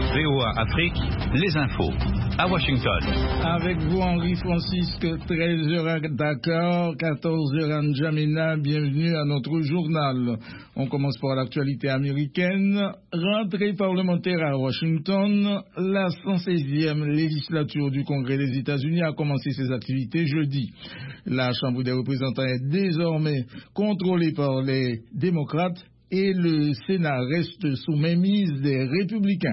VOA Afrique, les infos. À Washington. Avec vous, Henri Francisque, 13h à Dakar, 14h à N'Djamena. Bienvenue à notre journal. On commence par l'actualité américaine. Rentrée parlementaire à Washington. La 116e législature du Congrès des États-Unis a commencé ses activités jeudi. La Chambre des représentants est désormais contrôlée par les démocrates et le Sénat reste sous mainmise des républicains.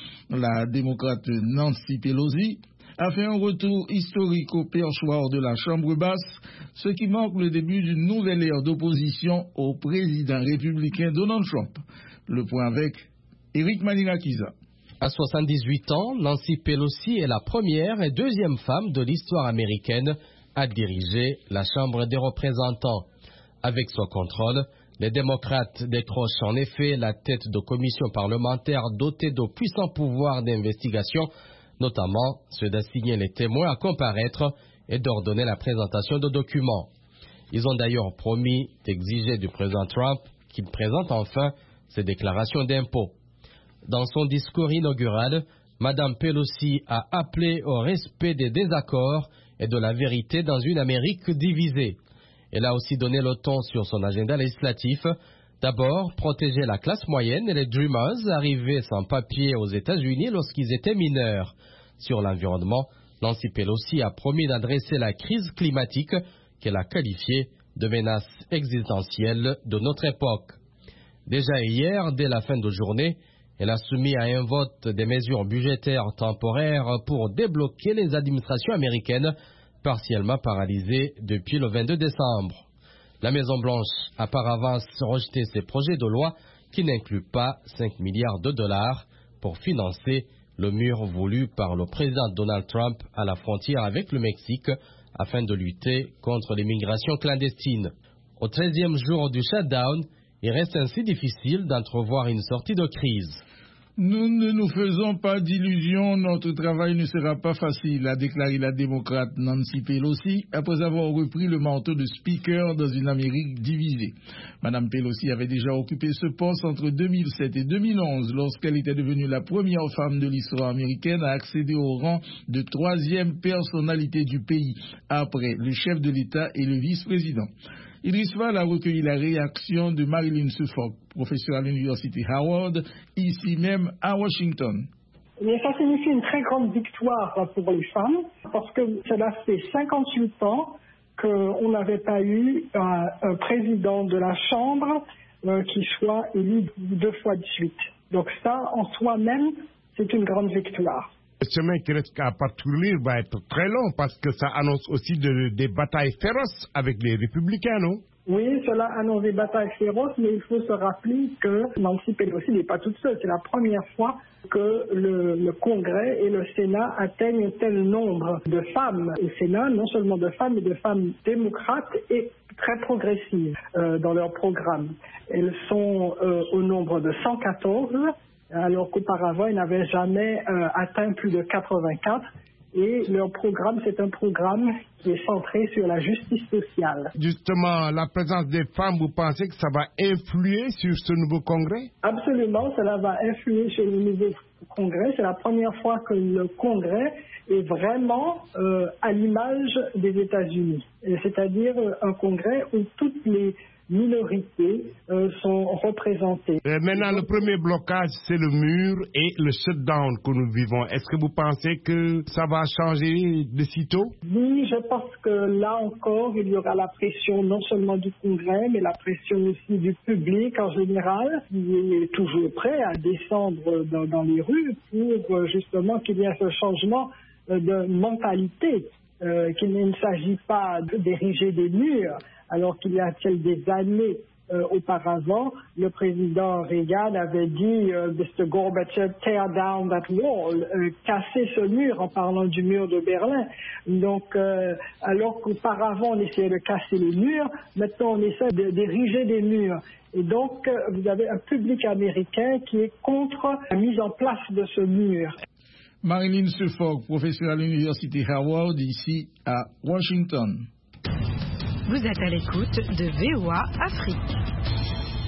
La démocrate Nancy Pelosi a fait un retour historique au perchoir de la Chambre basse, ce qui marque le début d'une nouvelle ère d'opposition au président républicain Donald Trump. Le point avec Eric Manirakiza. À 78 ans, Nancy Pelosi est la première et deuxième femme de l'histoire américaine à diriger la Chambre des représentants. Avec son contrôle, les démocrates décrochent en effet la tête de commissions parlementaires dotées de puissants pouvoirs d'investigation, notamment ceux d'assigner les témoins à comparaître et d'ordonner la présentation de documents. Ils ont d'ailleurs promis d'exiger du président Trump qu'il présente enfin ses déclarations d'impôts. Dans son discours inaugural, Mme Pelosi a appelé au respect des désaccords et de la vérité dans une Amérique divisée. Elle a aussi donné le ton sur son agenda législatif. D'abord, protéger la classe moyenne et les Dreamers arrivés sans papier aux États-Unis lorsqu'ils étaient mineurs. Sur l'environnement, Nancy Pelosi a promis d'adresser la crise climatique qu'elle a qualifiée de menace existentielle de notre époque. Déjà hier, dès la fin de journée, elle a soumis à un vote des mesures budgétaires temporaires pour débloquer les administrations américaines partiellement paralysées depuis le 22 décembre. La Maison-Blanche a par avance rejeté ces projets de loi qui n'incluent pas 5 milliards de dollars pour financer le mur voulu par le président Donald Trump à la frontière avec le Mexique afin de lutter contre l'immigration clandestine. Au 13e jour du shutdown, il reste ainsi difficile d'entrevoir une sortie de crise. Nous ne nous faisons pas d'illusions, notre travail ne sera pas facile, a déclaré la démocrate Nancy Pelosi après avoir repris le manteau de speaker dans une Amérique divisée. Madame Pelosi avait déjà occupé ce poste entre 2007 et 2011 lorsqu'elle était devenue la première femme de l'histoire américaine à accéder au rang de 3e personnalité du pays, après le chef de l'État et le vice-président. Idriss Fall a recueilli la réaction de Marilyn Suffolk, professeure à l'université Howard, ici même à Washington. Mais ça signifie une très grande victoire pour les femmes, parce que cela fait 58 ans qu'on n'avait pas eu un président de la Chambre qui soit élu 2 fois de suite. Donc ça, en soi-même, c'est une grande victoire. Le chemin qui reste à parcourir va être très long parce que ça annonce aussi des batailles féroces avec les républicains, non? Oui, cela annonce des batailles féroces, mais il faut se rappeler que Nancy Pelosi n'est pas toute seule. C'est la première fois que le Congrès et le Sénat atteignent un tel nombre de femmes au Sénat, non seulement de femmes, mais de femmes démocrates et très progressives dans leur programme. Elles sont au nombre de 114, alors qu'auparavant, ils n'avaient jamais atteint plus de 84. Et leur programme, c'est un programme qui est centré sur la justice sociale. Justement, la présence des femmes, vous pensez que ça va influer sur ce nouveau congrès? Absolument, cela va influer sur le nouveau congrès. C'est la première fois que le congrès est vraiment à l'image des États-Unis. C'est-à-dire un congrès où toutes les minorités sont représentées. Maintenant, le premier blocage, c'est le mur et le shutdown que nous vivons. Est-ce que vous pensez que ça va changer de sitôt? Oui, je pense que là encore, il y aura la pression non seulement du Congrès, mais la pression aussi du public en général, qui est toujours prêt à descendre dans les rues pour justement qu'il y ait ce changement de mentalité, qu'il ne s'agit pas d'ériger des murs, alors qu'il y a des années auparavant, le président Reagan avait dit Mr. Gorbachev, tear down that wall, casser ce mur en parlant du mur de Berlin. Donc, alors qu'auparavant on essayait de casser les murs, maintenant on essaie d'ériger des murs. Et donc, vous avez un public américain qui est contre la mise en place de ce mur. Marilyn Suffolk, professeure à l'université Howard, ici à Washington. Vous êtes à l'écoute de VOA Afrique.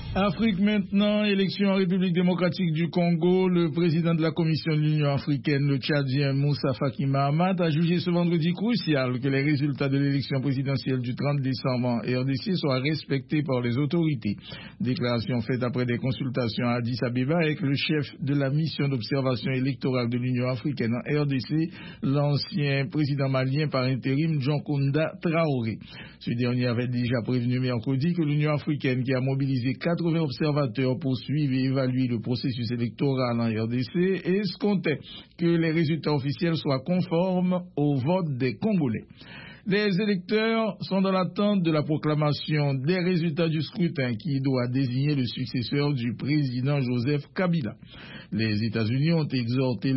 Afrique maintenant, élection en République démocratique du Congo. Le président de la Commission de l'Union africaine, le Tchadien Moussa Faki Mahamat, a jugé ce vendredi crucial que les résultats de l'élection présidentielle du 30 décembre en RDC soient respectés par les autorités. Déclaration faite après des consultations à Addis Abeba avec le chef de la mission d'observation électorale de l'Union africaine en RDC, l'ancien président malien par intérim Djankounda Traoré. Ce dernier avait déjà prévenu mercredi que l'Union africaine, qui a mobilisé 80 observateurs pour suivre et évaluer le processus électoral en RDC, escomptait que les résultats officiels soient conformes au vote des Congolais. Les électeurs sont dans l'attente de la proclamation des résultats du scrutin qui doit désigner le successeur du président Joseph Kabila. Les États-Unis ont exhorté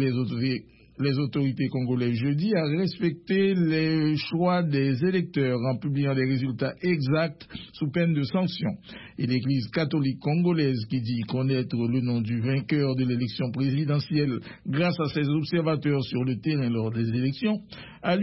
les autorités congolaises jeudi à respecter les choix des électeurs en publiant les résultats exacts sous peine de sanctions. Et l'Église catholique congolaise, qui dit connaître le nom du vainqueur de l'élection présidentielle grâce à ses observateurs sur le terrain lors des élections, a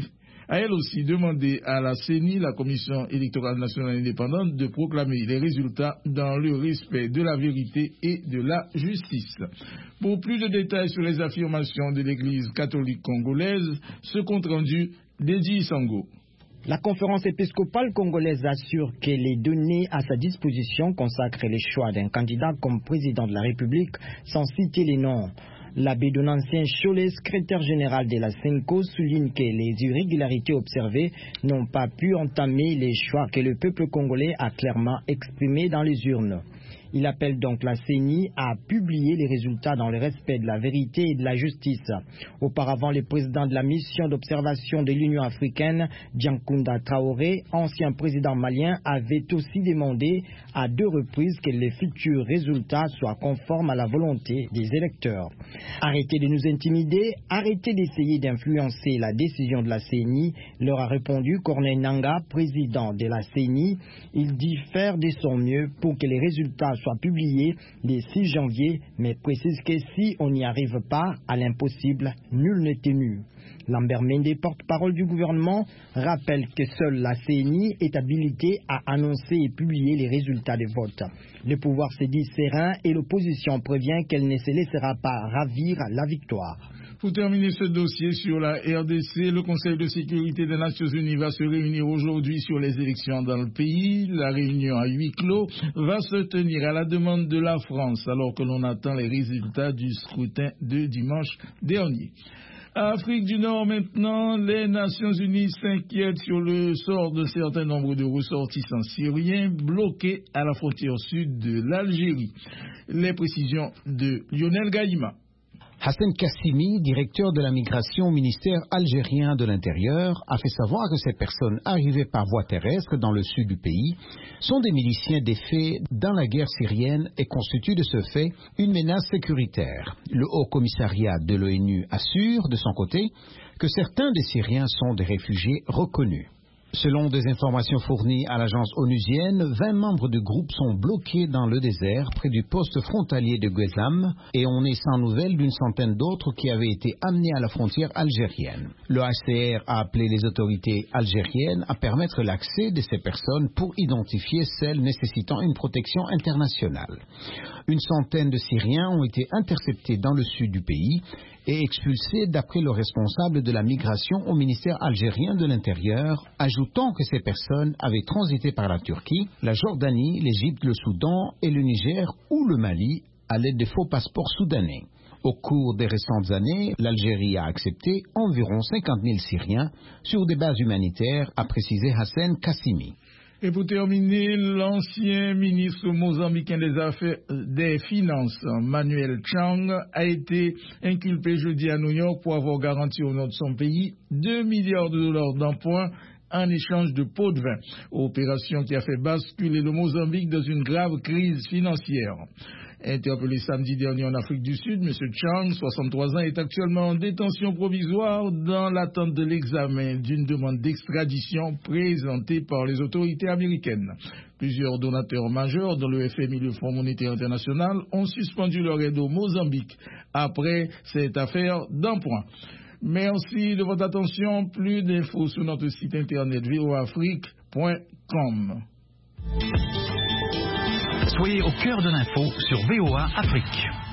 elle aussi demandé à la CENI, la Commission électorale nationale indépendante, de proclamer les résultats dans le respect de la vérité et de la justice. Pour plus de détails sur les affirmations de l'Église catholique congolaise, ce compte rendu d'Edi Sango. La conférence épiscopale congolaise assure qu'elle est donnée à sa disposition consacre les choix d'un candidat comme président de la République sans citer les noms. L'abbé Donancien Cholet, secrétaire général de la CENCO, souligne que les irrégularités observées n'ont pas pu entamer les choix que le peuple congolais a clairement exprimés dans les urnes. Il appelle donc la CENI à publier les résultats dans le respect de la vérité et de la justice. Auparavant, le président de la mission d'observation de l'Union africaine, Djankounda Traoré, ancien président malien, avait aussi demandé à 2 reprises que les futurs résultats soient conformes à la volonté des électeurs. Arrêtez de nous intimider, arrêtez d'essayer d'influencer la décision de la CENI, leur a répondu Corneille Nangaa, président de la CENI. Il dit faire de son mieux pour que les résultats soient publiés le 6 janvier, mais précise que si on n'y arrive pas, à l'impossible, nul n'est tenu. Lambert Mende, porte-parole du gouvernement, rappelle que seule la CENI est habilitée à annoncer et publier les résultats des votes. Le pouvoir se dit serein et l'opposition prévient qu'elle ne se laissera pas ravir la victoire. Pour terminer ce dossier sur la RDC, le Conseil de sécurité des Nations Unies va se réunir aujourd'hui sur les élections dans le pays. La réunion à huis clos va se tenir à la demande de la France, alors que l'on attend les résultats du scrutin de dimanche dernier. Afrique du Nord maintenant, les Nations Unies s'inquiètent sur le sort de certains nombres de ressortissants syriens bloqués à la frontière sud de l'Algérie. Les précisions de Lionel Gaïma. Hassan Kassimi, directeur de la migration au ministère algérien de l'Intérieur, a fait savoir que ces personnes arrivées par voie terrestre dans le sud du pays sont des miliciens défaits dans la guerre syrienne et constituent de ce fait une menace sécuritaire. Le Haut Commissariat de l'ONU assure, de son côté, que certains des Syriens sont des réfugiés reconnus. Selon des informations fournies à l'agence onusienne, 20 membres du groupe sont bloqués dans le désert près du poste frontalier de Guezam et on est sans nouvelles d'une centaine d'autres qui avaient été amenés à la frontière algérienne. Le HCR a appelé les autorités algériennes à permettre l'accès de ces personnes pour identifier celles nécessitant une protection internationale. Une centaine de Syriens ont été interceptés dans le sud du pays et expulsés d'après le responsable de la migration au ministère algérien de l'Intérieur, ajoutant que ces personnes avaient transité par la Turquie, la Jordanie, l'Égypte, le Soudan et le Niger ou le Mali à l'aide de faux passeports soudanais. Au cours des récentes années, l'Algérie a accepté environ 50 000 Syriens sur des bases humanitaires, a précisé Hassan Kassimi. Et pour terminer, l'ancien ministre mozambicain des Finances, Manuel Chang, a été inculpé jeudi à New York pour avoir garanti au nom de son pays 2 milliards de dollars d'emprunt en échange de pots de vin. Opération qui a fait basculer le Mozambique dans une grave crise financière. Interpellé samedi dernier en Afrique du Sud, M. Chang, 63 ans, est actuellement en détention provisoire dans l'attente de l'examen d'une demande d'extradition présentée par les autorités américaines. Plusieurs donateurs majeurs, dont le FMI, le Fonds monétaire international, ont suspendu leur aide au Mozambique après cette affaire d'emprunt. Merci de votre attention. Plus d'infos sur notre site internet voafrique.com. Soyez au cœur de l'info sur VOA Afrique.